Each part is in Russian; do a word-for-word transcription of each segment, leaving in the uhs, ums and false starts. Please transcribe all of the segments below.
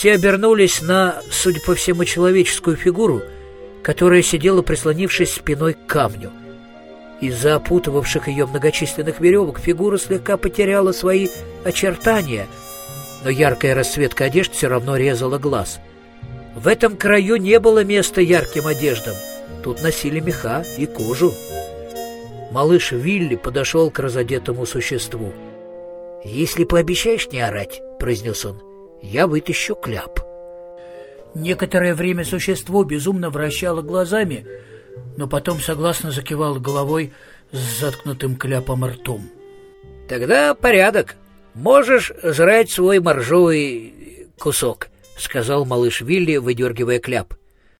все обернулись на, судя по всему, человеческую фигуру, которая сидела, прислонившись спиной к камню. Из-за опутывавших ее многочисленных веревок фигура слегка потеряла свои очертания, но яркая расцветка одежд все равно резала глаз. В этом краю не было места ярким одеждам. Тут носили меха и кожу. Малыш Вилли подошел к разодетому существу. «Если пообещаешь не орать, — произнес он, — я вытащу кляп». Некоторое время существо безумно вращало глазами, но потом согласно закивало головой с заткнутым кляпом ртом. «Тогда порядок. Можешь жрать свой моржовый кусок», — сказал малыш Вилли, выдергивая кляп.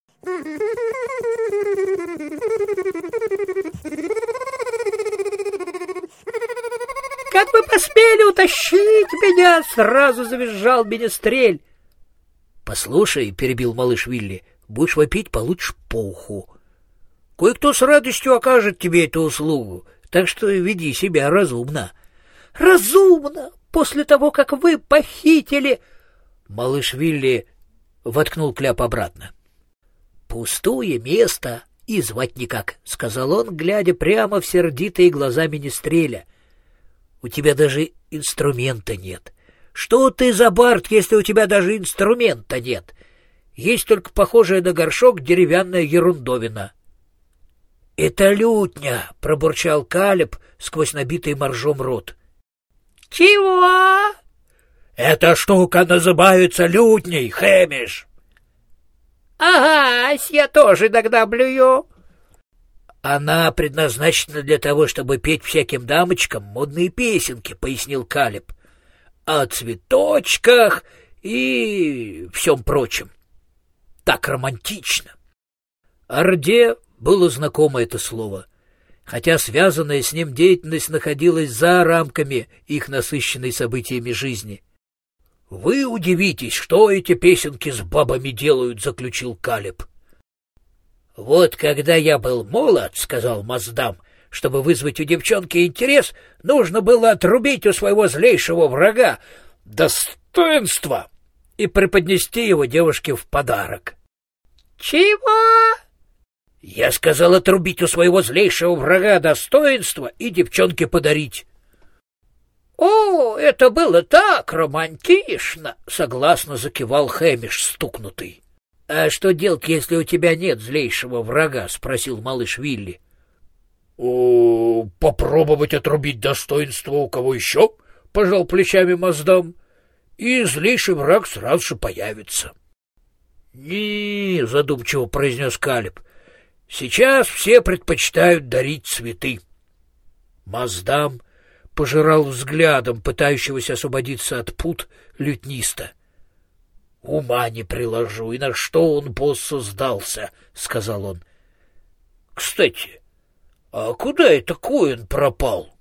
«Как вы посмели утащить меня?» — сразу завизжал Менестрель. «Послушай, — перебил малыш Вилли, — будешь вопить, получишь по уху. Кое-кто с радостью окажет тебе эту услугу, так что веди себя разумно». «Разумно? После того, как вы похитили...» Малыш Вилли воткнул кляп обратно. «Пустое место и звать никак», — сказал он, глядя прямо в сердитые глаза Менестреля. «У тебя даже инструмента нет. Что ты за бард, если у тебя даже инструмента нет? Есть только похожая на горшок деревянная ерундовина». «Это лютня», — пробурчал Калеб сквозь набитый моржом рот. «Чего?» «Эта штука называется лютней, Хэмиш». «Ага, я тоже иногда блюю». «Она предназначена для того, чтобы петь всяким дамочкам модные песенки», — пояснил Калеб. «О цветочках и всем прочем. Так романтично». Орде было знакомо это слово, хотя связанная с ним деятельность находилась за рамками их насыщенной событиями жизни. «Вы удивитесь, что эти песенки с бабами делают», — заключил Калеб. «Вот когда я был молод, — сказал Маздам, — чтобы вызвать у девчонки интерес, нужно было отрубить у своего злейшего врага достоинство и преподнести его девушке в подарок». «Чего?» «Я сказал отрубить у своего злейшего врага достоинство и девчонке подарить». «О, это было так романтично!» — согласно закивал Хэмиш, стукнутый. «А что делать, если у тебя нет злейшего врага?» — спросил малыш Вилли. «О, попробовать отрубить достоинство у кого еще?» — пожал плечами Маздам. «И злейший враг сразу же появится». «Не, — задумчиво произнес Калеб, — сейчас все предпочитают дарить цветы». Маздам пожирал взглядом пытающегося освободиться от пут лютниста. «Ума не приложу, и на что он боссу сдался», — сказал он. «Кстати, а куда это Коэн пропал?»